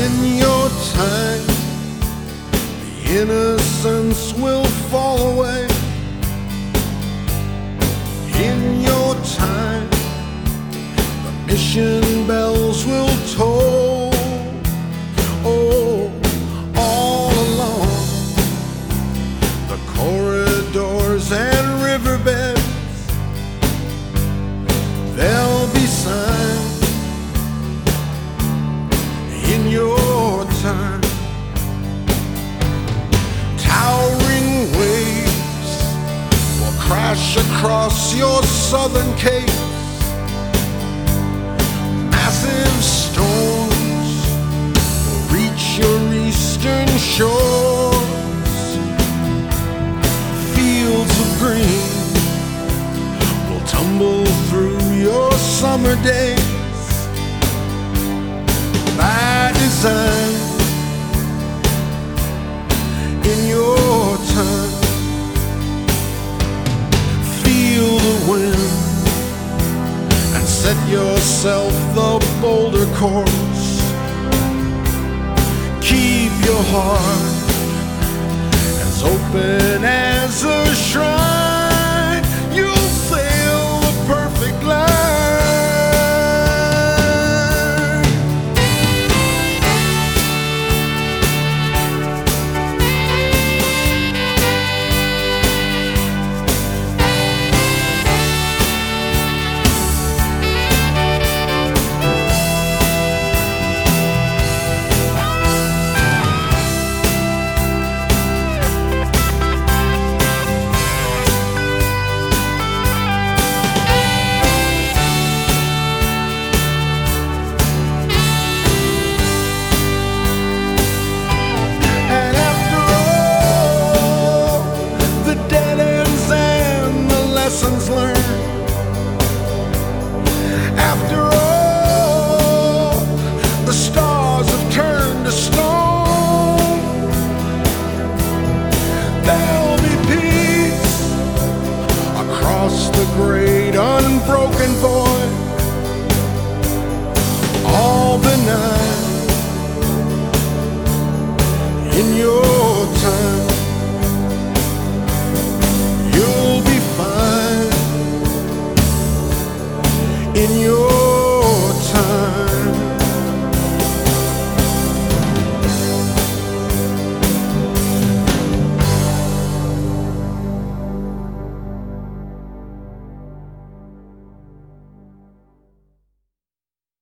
In your time, the innocence will fall away. In your time, the mission bells will toll. Oh, all along the corridors and riverbeds, there'll be signs. In your time, towering waves will crash across your southern capes. Massive storms will reach your eastern shores. Fields of green will tumble through your summer days. By design, in your time, feel the wind and set yourself the bolder course. Keep your heart as open as a